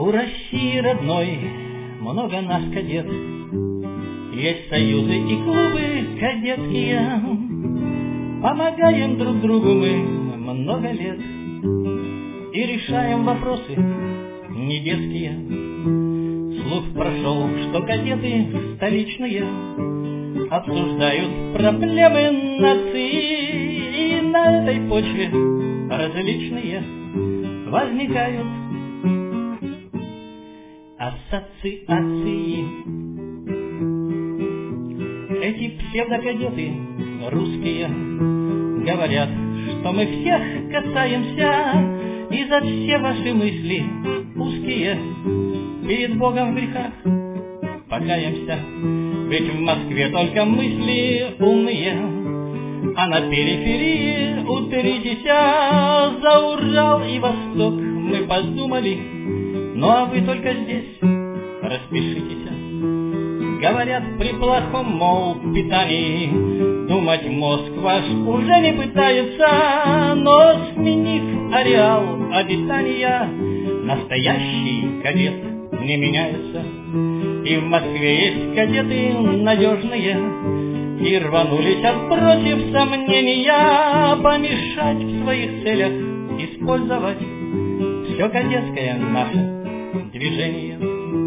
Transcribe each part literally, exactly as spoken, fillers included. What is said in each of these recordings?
У России родной много нас кадет, есть союзы и клубы кадетские. Помогаем друг другу мы много лет и решаем вопросы не детские. Слух прошел, что кадеты столичные обсуждают проблемы нации, и на этой почве различные возникают ассоциации. Эти псевдокадеты русские говорят, что мы всех касаемся, и за все ваши мысли узкие перед Богом в грехах покаемся. Ведь в Москве только мысли умные, а на периферии утритеся. За Урал и Восток мы подумали, ну а вы только здесь распишитесь. Говорят, при плохом, мол, питании думать мозг ваш уже не пытается, но сменив ареал обитания, настоящий кадет не меняется. И в Москве есть кадеты надежные, и рванулись, отбросив сомнения, помешать в своих целях использовать все кадетское наше движение.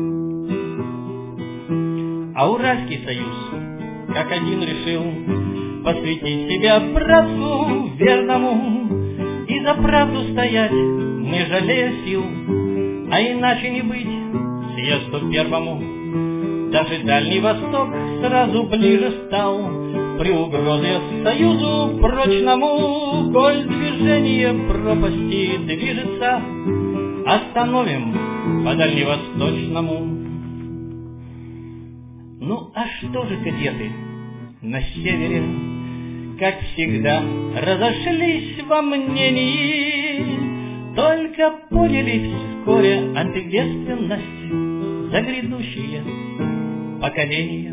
А Уральский союз, как один, решил посвятить себя братству верному и за правду стоять, не жалея сил, а иначе не быть съезду первому. Даже Дальний Восток сразу ближе стал при угрозе союзу прочному. Коль движение пропасти движется, остановим по дальневосточному. Ну а что же кадеты на севере, как всегда, разошлись во мнении, только поняли вскоре ответственность за грядущие поколения.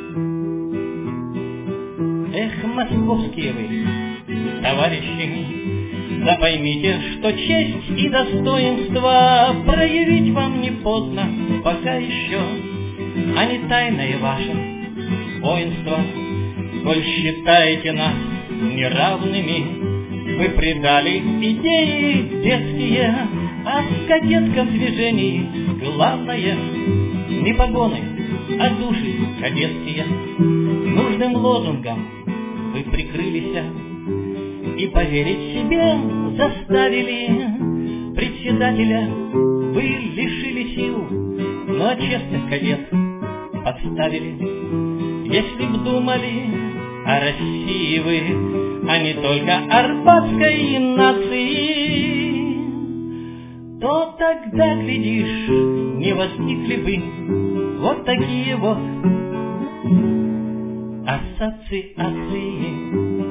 Эх, московские вы, товарищи, да поймите, что честь и достоинство проявить вам не поздно пока еще, а не тайное ваше воинство. Коль считаете нас неравными, вы предали идеи детские, а в кадетском движении главное не погоны, а души кадетские. Нужным лозунгом вы прикрылись и поверить себе заставили. Председателя вы лишили сил, но честных кадет подставили. Если б думали о России вы, а не только арбатской нации, то тогда, глядишь, не возникли бы вот такие вот ассоциации.